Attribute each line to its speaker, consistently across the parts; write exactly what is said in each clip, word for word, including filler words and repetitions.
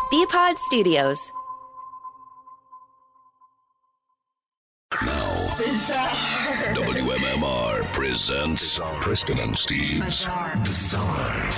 Speaker 1: B-Pod Studios.
Speaker 2: Now, Bizarre. W M M R presents Bizarre. Preston and Steve's Bizarre, Bizarre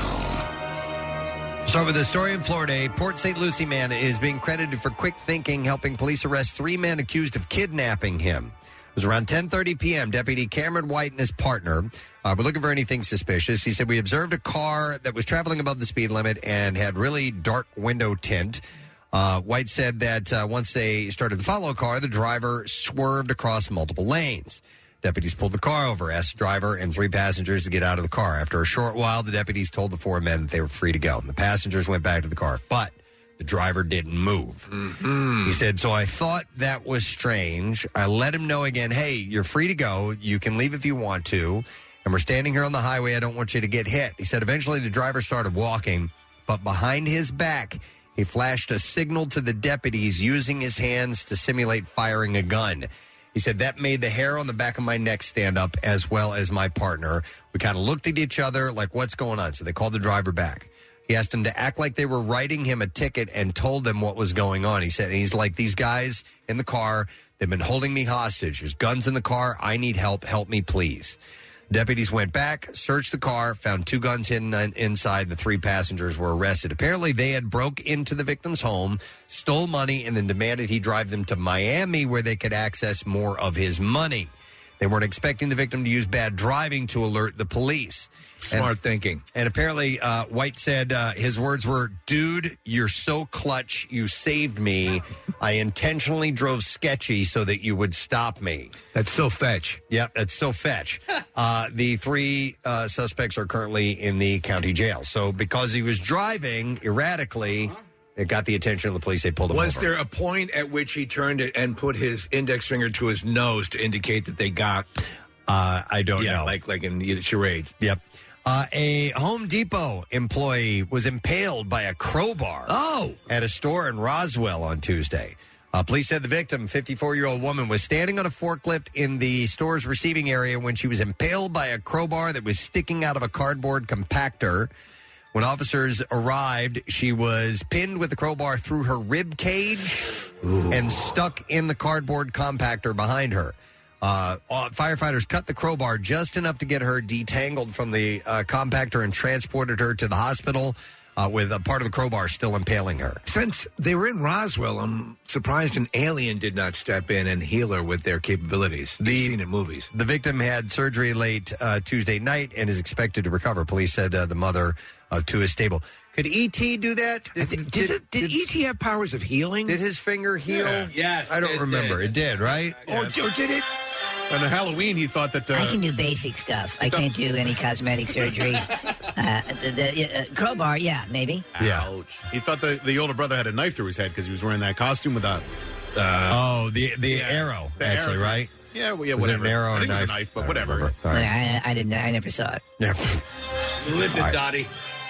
Speaker 2: File.
Speaker 3: Start with a story in Florida. A Port Saint Lucie man is being credited for quick thinking, helping police arrest three men accused of kidnapping him. It was around ten thirty p.m. Deputy Cameron White and his partner uh, were looking for anything suspicious. He said, we observed a car that was traveling above the speed limit and had really dark window tint. Uh, White said that uh, once they started to follow a car, the driver swerved across multiple lanes. Deputies pulled the car over, asked the driver and three passengers to get out of the car. After a short while, the deputies told the four men that they were free to go. And the passengers went back to the car, but the driver didn't move. Mm-hmm. He said, so I thought that was strange. I let him know again, hey, you're free to go. You can leave if you want to. And we're standing here on the highway. I don't want you to get hit. He said eventually the driver started walking, but behind his back, he flashed a signal to the deputies using his hands to simulate firing a gun. He said that made the hair on the back of my neck stand up, as well as my partner. We kind of looked at each other like, what's going on? So they called the driver back. He asked him to act like they were writing him a ticket and told them what was going on. He said, he's like, these guys in the car, they've been holding me hostage. There's guns in the car. I need help. Help me, please. Deputies went back, searched the car, found two guns hidden inside. The three passengers were arrested. Apparently, they had broke into the victim's home, stole money, and then demanded he drive them to Miami where they could access more of his money. They weren't expecting the victim to use bad driving to alert the police.
Speaker 4: Smart
Speaker 3: and,
Speaker 4: thinking.
Speaker 3: And apparently, uh, White said uh, his words were, dude, you're so clutch. You saved me. I intentionally drove sketchy so that you would stop me.
Speaker 4: That's so fetch.
Speaker 3: Yep, that's so fetch. uh, the three uh, suspects are currently in the county jail. So because he was driving erratically, it got the attention of the police. They pulled him
Speaker 4: Was
Speaker 3: over.
Speaker 4: there a point at which he turned it and put his index finger to his nose to indicate that they got...
Speaker 3: Uh, I don't
Speaker 4: yeah,
Speaker 3: know.
Speaker 4: like like in the charades.
Speaker 3: Yep. Uh, a Home Depot employee was impaled by a crowbar
Speaker 4: oh.
Speaker 3: at a store in Roswell on Tuesday. Uh, police said the victim, fifty-four-year-old woman, was standing on a forklift in the store's receiving area when she was impaled by a crowbar that was sticking out of a cardboard compactor. When officers arrived, she was pinned with the crowbar through her rib cage Ooh. and stuck in the cardboard compactor behind her. Uh, firefighters cut the crowbar just enough to get her detangled from the uh, compactor and transported her to the hospital uh, with a part of the crowbar still impaling her.
Speaker 4: Since they were in Roswell, I'm surprised an alien did not step in and heal her with their capabilities. You've seen in movies.
Speaker 3: The victim had surgery late uh, Tuesday night and is expected to recover. Police said uh, the mother of two is stable. Could E T do that?
Speaker 4: Did, did, did, it, did, did E T have powers of healing?
Speaker 3: Did his finger heal?
Speaker 5: Yeah.
Speaker 6: Yes.
Speaker 3: I don't
Speaker 6: it
Speaker 3: remember.
Speaker 6: Did.
Speaker 3: It did, right?
Speaker 4: Or, or did it?
Speaker 5: On Halloween, he thought that... Uh,
Speaker 7: I can do basic stuff. I can't do any cosmetic surgery. Uh, the the uh, crowbar, yeah, maybe.
Speaker 3: Yeah.
Speaker 5: Ouch. He thought the, the older brother had a knife through his head because he was wearing that costume with a... Uh,
Speaker 3: oh, the the
Speaker 5: yeah,
Speaker 3: arrow,
Speaker 5: the
Speaker 3: actually,
Speaker 5: arrow.
Speaker 3: right?
Speaker 5: Yeah, well, yeah,
Speaker 3: was
Speaker 5: whatever.
Speaker 3: it an arrow
Speaker 5: I
Speaker 3: or
Speaker 5: think
Speaker 3: a
Speaker 5: it was
Speaker 3: knife?
Speaker 5: a knife, but
Speaker 3: I
Speaker 5: whatever.
Speaker 3: All right.
Speaker 7: I, I didn't. I never saw it.
Speaker 3: Yeah.
Speaker 6: You lived it,
Speaker 3: All right.
Speaker 6: Dottie.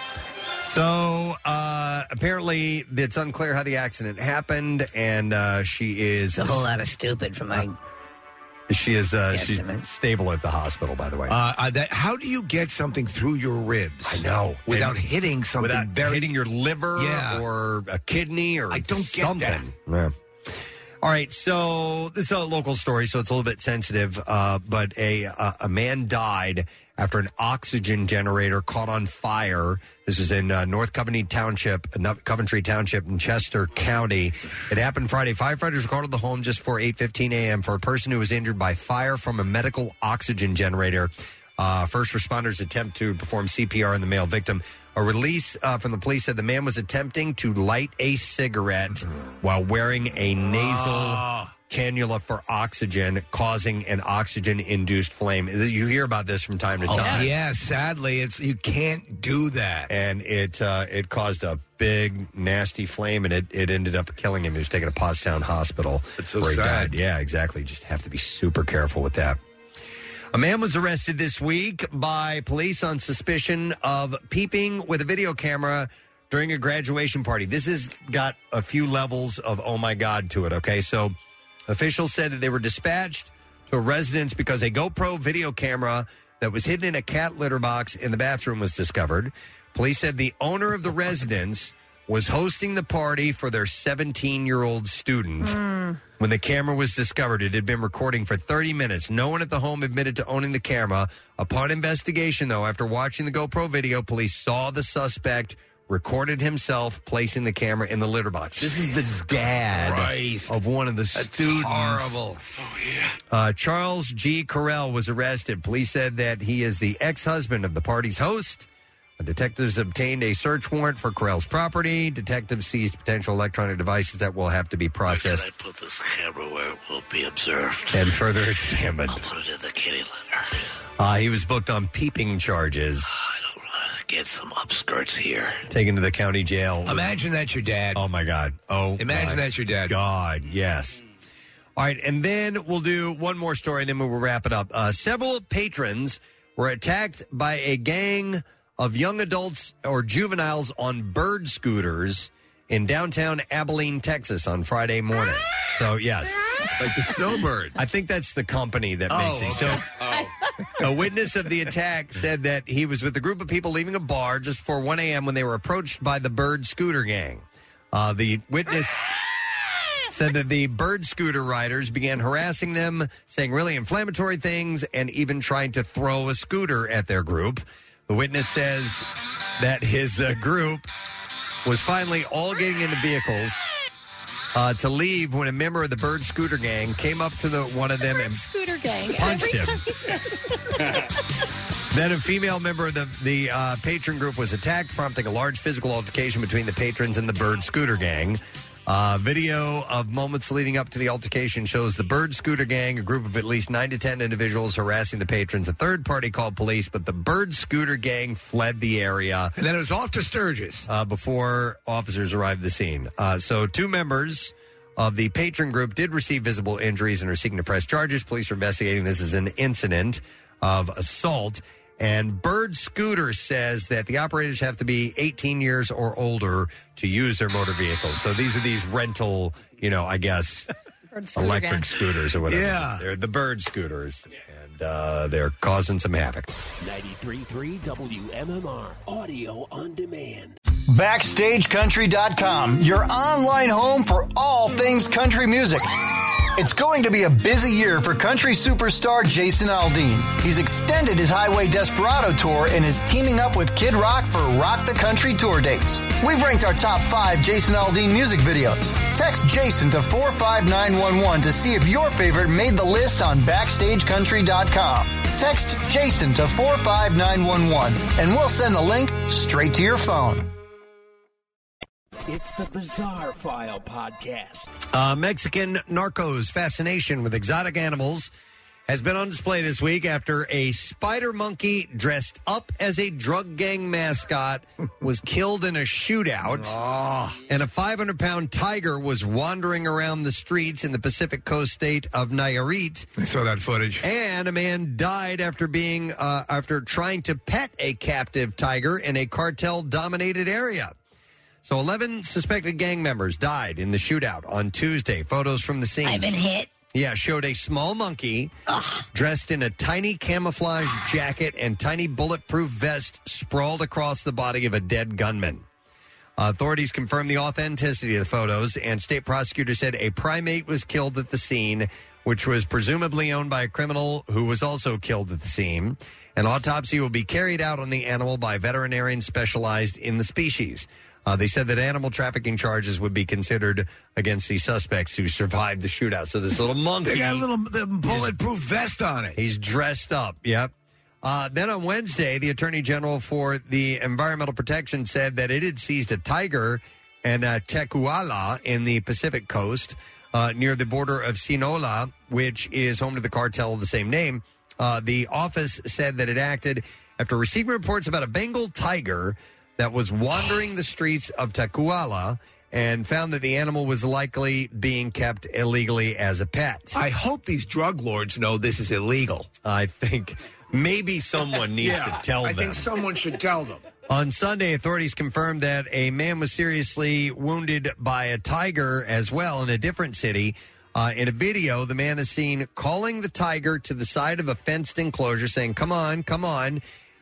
Speaker 3: So, uh, apparently, it's unclear how the accident happened, and uh, she is...
Speaker 7: It's a whole lot of stupid for my...
Speaker 3: She is uh, she's
Speaker 7: Guesstimate.
Speaker 3: stable at the hospital, by the way.
Speaker 4: Uh, uh, that, how do you get something through your ribs?
Speaker 3: I know.
Speaker 4: Without
Speaker 3: And
Speaker 4: hitting something
Speaker 3: without
Speaker 4: very...
Speaker 3: hitting your liver
Speaker 4: Yeah.
Speaker 3: or a kidney or
Speaker 4: I don't get
Speaker 3: something. Yeah. All right, so this is a local story, so it's a little bit sensitive, uh, but a uh, a man died after an oxygen generator caught on fire. This was in uh, North Coventry Township, uh, Coventry Township in Chester County. It happened Friday. Firefighters were called to the home just before eight fifteen a.m. for a person who was injured by fire from a medical oxygen generator. Uh, first responders attempt to perform C P R on the male victim. A release uh, from the police said the man was attempting to light a cigarette while wearing a nasal
Speaker 4: Oh.
Speaker 3: cannula for oxygen, causing an oxygen-induced flame. You hear about this from time to
Speaker 4: Oh,
Speaker 3: time.
Speaker 4: yeah, sadly, it's you can't do that.
Speaker 3: And it uh, it caused a big, nasty flame, and it, it ended up killing him. He was taken to Pottstown Hospital.
Speaker 4: That's so
Speaker 3: where he
Speaker 4: sad.
Speaker 3: died. Yeah, exactly. Just have to be super careful with that. A man was arrested this week by police on suspicion of peeping with a video camera during a graduation party. This has got a few levels of oh my God to it, okay? So officials said that they were dispatched to a residence because a GoPro video camera that was hidden in a cat litter box in the bathroom was discovered. Police said the owner of the residence was hosting the party for their seventeen-year-old student.
Speaker 1: Mm.
Speaker 3: When the camera was discovered, it had been recording for thirty minutes. No one at the home admitted to owning the camera. Upon investigation, though, after watching the GoPro video, police saw the suspect recorded himself placing the camera in the litter box. This is the dad
Speaker 4: Christ.
Speaker 3: of one of the
Speaker 4: That's
Speaker 3: students.
Speaker 4: horrible.
Speaker 3: Uh, Charles G. Carell was arrested. Police said that he is the ex-husband of the party's host. Detectives obtained a search warrant for Carell's property. Detectives seized potential electronic devices that will have to be processed.
Speaker 6: Where can I put this camera where it will be observed?
Speaker 3: And further examined.
Speaker 6: I'll put it in the kitty litter.
Speaker 3: Uh, he was booked on peeping charges.
Speaker 6: I don't want to get some upskirts here.
Speaker 3: Taken to the county jail.
Speaker 4: Imagine that's your dad.
Speaker 3: Oh, my God. Oh,
Speaker 4: Imagine
Speaker 3: my
Speaker 4: that's your dad.
Speaker 3: God, yes. All right, and then we'll do one more story, and then we'll wrap it up. Uh, several patrons were attacked by a gang of young adults or juveniles on bird scooters in downtown Abilene, Texas on Friday morning. So, yes.
Speaker 4: Like the snowbird.
Speaker 3: I think that's the company that
Speaker 4: Oh,
Speaker 3: makes these.
Speaker 4: okay.
Speaker 3: So, a witness of the attack said that he was with a group of people leaving a bar just before one a.m. when they were approached by the bird scooter gang. Uh, the witness said that the bird scooter riders began harassing them, saying really inflammatory things, and even trying to throw a scooter at their group. The witness says that his uh, group was finally all getting into vehicles uh, to leave when a member of the bird scooter gang came up to the one of them and
Speaker 1: Scooter gang.
Speaker 3: punched
Speaker 1: Every
Speaker 3: him.
Speaker 1: time he says-
Speaker 3: Then a female member of the, the uh, patron group was attacked, prompting a large physical altercation between the patrons and the bird scooter gang. Uh, video of moments leading up to the altercation shows the bird scooter gang, a group of at least nine to ten individuals harassing the patrons. A third party called police, but the bird scooter gang fled the area.
Speaker 4: And then it was off to Sturgis.
Speaker 3: Uh, before officers arrived at the scene. Uh, so two members of the patron group did receive visible injuries and are seeking to press charges. Police are investigating this as an incident of assault. And Bird Scooter says that the operators have to be eighteen years or older to use their motor vehicles. So these are these rental, you know, I guess,
Speaker 1: scooter
Speaker 3: electric
Speaker 1: gang.
Speaker 3: scooters or whatever.
Speaker 4: Yeah.
Speaker 3: They're the Bird Scooters. And uh, they're causing some havoc.
Speaker 8: ninety-three point three W M M R Audio on Demand.
Speaker 9: Backstage Country dot com, your online home for all things country music. It's going to be a busy year for country superstar Jason Aldean. He's extended his Highway Desperado tour and is teaming up with Kid Rock for Rock the Country tour dates. We've ranked our top five Jason Aldean music videos. Text Jason to four five nine one one to see if your favorite made the list on Backstage Country dot com. Text Jason to four five nine one one and we'll send the link straight to your phone.
Speaker 8: It's the Bizarre File Podcast.
Speaker 3: Uh, Mexican narcos fascination with exotic animals has been on display this week after a spider monkey dressed up as a drug gang mascot was killed in a shootout.
Speaker 4: Oh.
Speaker 3: And a five hundred pound tiger was wandering around the streets in the Pacific Coast state of Nayarit.
Speaker 4: I saw that footage.
Speaker 3: And a man died after being uh, after trying to pet a captive tiger in a cartel-dominated area. So eleven suspected gang members died in the shootout on Tuesday. Photos from the scene.
Speaker 7: I've been hit.
Speaker 3: Yeah, showed a small monkey
Speaker 7: Ugh.
Speaker 3: dressed in a tiny camouflage jacket and tiny bulletproof vest sprawled across the body of a dead gunman. Uh, authorities confirmed the authenticity of the photos, and state prosecutors said a primate was killed at the scene, which was presumably owned by a criminal who was also killed at the scene. An autopsy will be carried out on the animal by veterinarians specialized in the species. Uh, they said that animal trafficking charges would be considered against the suspects who survived the shootout. So this little monkey...
Speaker 4: They got a little the bulletproof vest on it.
Speaker 3: He's dressed up, yep. Uh, then on Wednesday, the Attorney General for the Environmental Protection said that it had seized a tiger in uh, Tecuala in the Pacific Coast uh, near the border of Sinaloa, which is home to the cartel of the same name. Uh, the office said that it acted after receiving reports about a Bengal tiger that was wandering the streets of Tecuala and found that the animal was likely being kept illegally as a pet.
Speaker 4: I hope these drug lords know this is illegal.
Speaker 3: I think maybe someone needs
Speaker 4: yeah,
Speaker 3: to tell
Speaker 4: I
Speaker 3: them.
Speaker 4: think someone should tell them.
Speaker 3: On Sunday, authorities confirmed that a man was seriously wounded by a tiger as well in a different city. Uh, in a video, the man is seen calling the tiger to the side of a fenced enclosure, saying, "Come on, come on."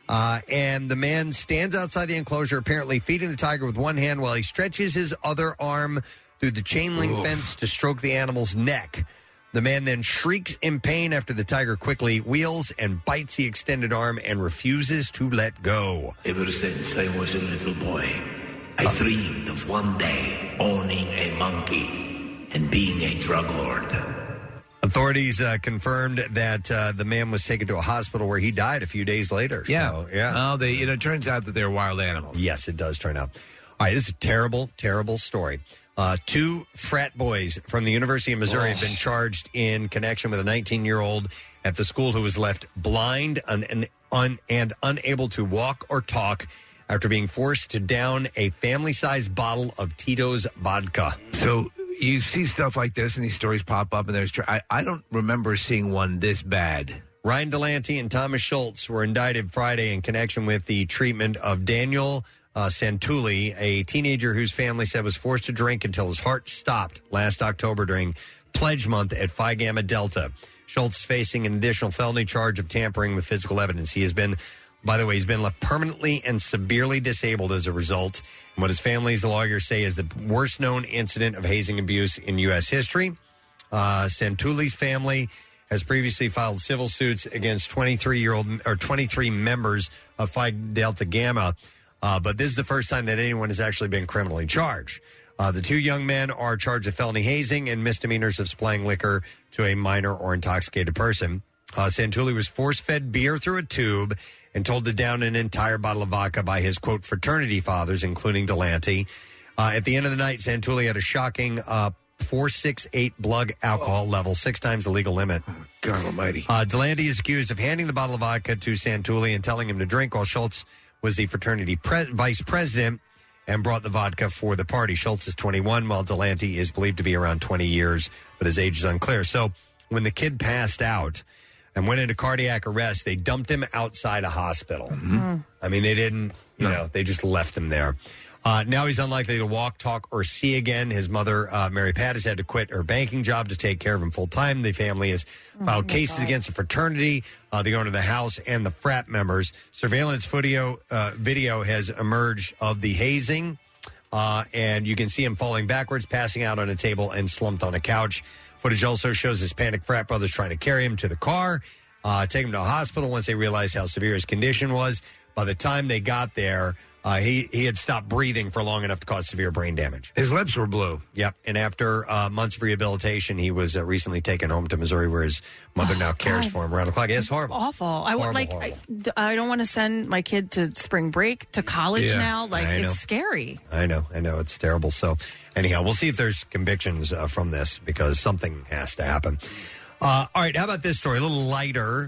Speaker 3: Uh, and the man stands outside the enclosure, apparently feeding the tiger with one hand while he stretches his other arm through the chain link
Speaker 4: Oof.
Speaker 3: fence to stroke the animal's neck. The man then shrieks in pain after the tiger quickly wheels and bites the extended arm and refuses to let go.
Speaker 6: Ever since I was a little boy, I dreamed of one day owning a monkey and being a drug lord.
Speaker 3: Authorities uh, confirmed that uh, the man was taken to a hospital where he died a few days later.
Speaker 4: Yeah.
Speaker 3: So, yeah.
Speaker 4: Well, they, you know, it turns out that they're wild animals.
Speaker 3: Yes, it does turn out. All right, this is a terrible, terrible story. Uh, two frat boys from the University of Missouri
Speaker 4: Oh.
Speaker 3: have been charged in connection with a nineteen-year-old at the school who was left blind and, and, un, and unable to walk or talk after being forced to down a family-sized bottle of Tito's vodka.
Speaker 4: So you see stuff like this, and these stories pop up, and there's. Tr- I, I don't remember seeing one this bad.
Speaker 3: Ryan Delante and Thomas Schultz were indicted Friday in connection with the treatment of Daniel uh, Santulli, a teenager whose family said was forced to drink until his heart stopped last October during Pledge Month at Phi Gamma Delta. Schultz is facing an additional felony charge of tampering with physical evidence. He has been, by the way, he's been left permanently and severely disabled as a result. And what his family's lawyers say is the worst known incident of hazing abuse in U S history. Uh, Santulli's family has previously filed civil suits against twenty-three-year-old or twenty-three members of Phi Delta Gamma, uh, but this is the first time that anyone has actually been criminally charged. Uh, the two young men are charged of felony hazing and misdemeanors of supplying liquor to a minor or intoxicated person. Uh, Santulli was force-fed beer through a tube and told to down an entire bottle of vodka by his, quote, fraternity fathers, including Delante. Uh, at the end of the night, Santulli had a shocking uh, four sixty-eight blood alcohol level, six times the legal limit.
Speaker 4: God almighty.
Speaker 3: Uh, Delante is accused of handing the bottle of vodka to Santulli and telling him to drink while Schultz was the fraternity pre- vice president and brought the vodka for the party. Schultz is twenty-one, while Delante is believed to be around twenty years, but his age is unclear. So when the kid passed out and went into cardiac arrest, they dumped him outside a hospital.
Speaker 4: Mm-hmm.
Speaker 3: I mean, they didn't, you no. know, they just left him there. Uh, now he's unlikely to walk, talk, or see again. His mother, uh, Mary Pat, has had to quit her banking job to take care of him full time. The family has filed oh cases God. against the fraternity, uh, the owner of the house, and the frat members. Surveillance video, uh, video has emerged of the hazing, uh, and you can see him falling backwards, passing out on a table, and slumped on a couch. Footage also shows his panicked frat brothers trying to carry him to the car, uh, take him to a hospital once they realized how severe his condition was. By the time they got there, Uh, he, he had stopped breathing for long enough to cause severe brain damage.
Speaker 4: His lips were blue.
Speaker 3: Yep. And after uh, months of rehabilitation, he was uh, recently taken home to Missouri, where his mother
Speaker 1: oh,
Speaker 3: now cares
Speaker 1: God.
Speaker 3: for him around the clock. It's horrible.
Speaker 1: Awful. I
Speaker 3: horrible,
Speaker 1: would like.
Speaker 3: horrible.
Speaker 1: I, I don't want to send my kid to spring break to college
Speaker 3: Yeah,
Speaker 1: now. Like
Speaker 3: I know.
Speaker 1: it's scary.
Speaker 3: I know. I know. It's terrible. So, anyhow, we'll see if there's convictions uh, from this, because something has to happen. Uh, all right. How about this story? A little lighter.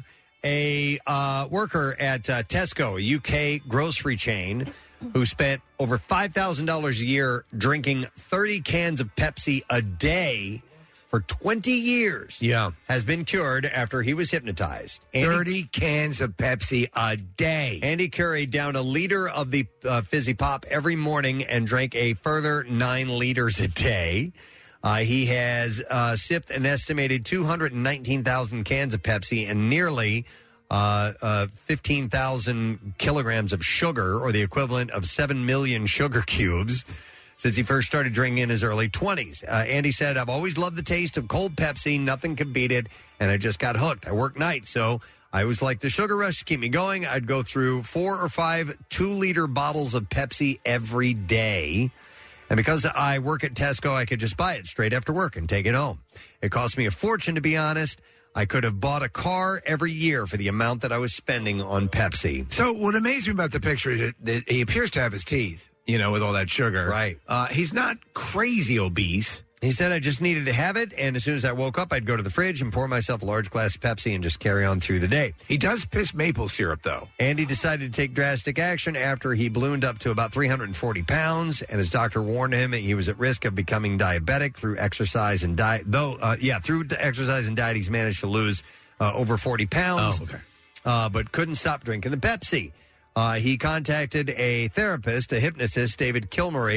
Speaker 3: A uh, worker at uh, Tesco, a U K grocery chain, who spent over five thousand dollars a year drinking thirty cans of Pepsi a day for twenty years,
Speaker 4: yeah,
Speaker 3: has been cured after he was hypnotized. Andy,
Speaker 4: thirty cans of Pepsi a day.
Speaker 3: Andy Curry downed a liter of the uh, Fizzy Pop every morning and drank a further nine liters a day. Uh, he has uh, sipped an estimated two hundred nineteen thousand cans of Pepsi and nearly uh, uh, fifteen thousand kilograms of sugar, or the equivalent of seven million sugar cubes, since he first started drinking in his early twenties. Uh, Andy said, "I've always loved the taste of cold Pepsi. Nothing can beat it, and I just got hooked. I work nights, so I was like the sugar rush to keep me going. I'd go through four or five two-liter bottles of Pepsi every day. And because I work at Tesco, I could just buy it straight after work and take it home. It cost me a fortune, to be honest. I could have bought a car every year for the amount that I was spending on Pepsi."
Speaker 4: So what amazed me about the picture is that, that he appears to have his teeth, you know, with all that sugar.
Speaker 3: Right.
Speaker 4: Uh, he's not crazy obese.
Speaker 3: He said, "I just needed to have it, and as soon as I woke up, I'd go to the fridge and pour myself a large glass of Pepsi and just carry on through the day."
Speaker 4: He does piss maple syrup, though.
Speaker 3: Andy decided to take drastic action after he ballooned up to about three hundred forty pounds, and his doctor warned him he was at risk of becoming diabetic through exercise and diet. Though, uh, yeah, through exercise and diet, he's managed to lose uh, over forty pounds,
Speaker 4: Oh, okay.
Speaker 3: uh, but couldn't stop drinking the Pepsi. Uh, he contacted a therapist, a hypnotist, David Kilmurray,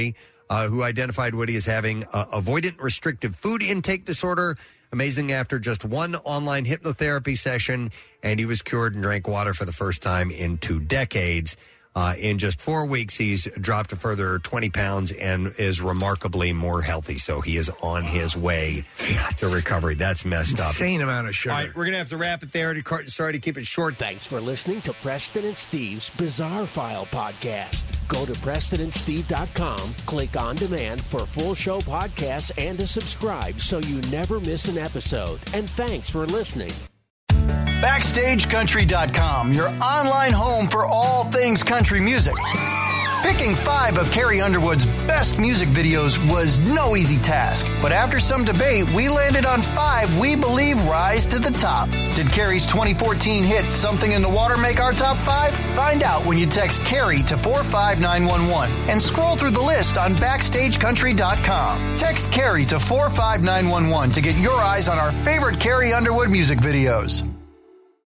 Speaker 3: uh, who identified Woody as having uh, avoidant restrictive food intake disorder. Amazing, after just one online hypnotherapy session, and he was cured and drank water for the first time in two decades. Uh, in just four weeks, he's dropped a further twenty pounds and is remarkably more healthy. So he is on his way to recovery. That's messed up.
Speaker 4: Insane amount of sugar.
Speaker 3: All right, we're going to have to wrap it there. Sorry to keep it short.
Speaker 8: Thanks for listening to Preston and Steve's Bizarre File podcast. Go to Preston and Steve dot com, click on demand for full show podcasts and to subscribe so you never miss an episode. And thanks for listening.
Speaker 9: Backstage Country dot com, your online home for all things country music. Picking five of Carrie Underwood's best music videos was no easy task, but after some debate, we landed on five we believe rise to the top. Did Carrie's twenty fourteen hit Something in the Water make our top five? Find out when you text Carrie to four five nine one one and scroll through the list on Backstage Country dot com. Text Carrie to four five nine one one to get your eyes on our favorite Carrie Underwood music videos.